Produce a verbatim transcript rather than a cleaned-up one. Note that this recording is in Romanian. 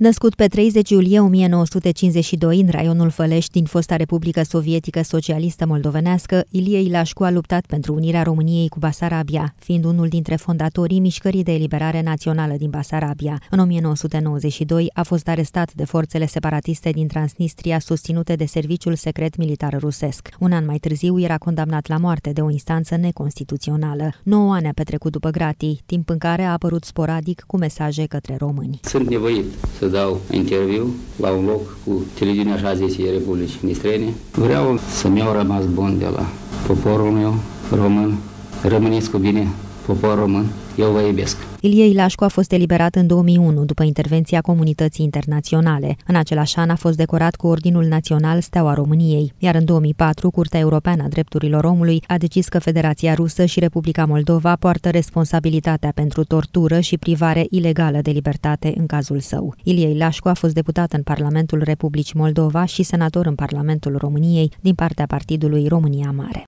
Născut pe treizeci iulie o mie nouă sute cincizeci și doi în raionul Fălești din fosta Republică Sovietică Socialistă Moldovenească, Ilie Ilascu a luptat pentru unirea României cu Basarabia, fiind unul dintre fondatorii Mișcării de Eliberare Națională din Basarabia. În o mie nouă sute nouăzeci și doi a fost arestat de forțele separatiste din Transnistria susținute de Serviciul Secret Militar Rusesc. Un an mai târziu era condamnat la moarte de o instanță neconstituțională. Nouă ani a petrecut după gratii, timp în care a apărut sporadic cu mesaje către români. Sunt nevoit să dau interviu la un loc cu televiziunea așa zisii Republicii de Străine. Vreau să-mi iau rămas bun de la poporul meu român. Rămâniți cu bine, popor român, eu vă iubesc. Ilie Ilascu a fost eliberat în două mii unu după intervenția comunității internaționale. În același an a fost decorat cu Ordinul Național Steaua României, iar în două mii patru Curtea Europeană a Drepturilor Omului a decis că Federația Rusă și Republica Moldova poartă responsabilitatea pentru tortură și privare ilegală de libertate în cazul său. Ilie Ilascu a fost deputat în Parlamentul Republicii Moldova și senator în Parlamentul României din partea Partidului România Mare.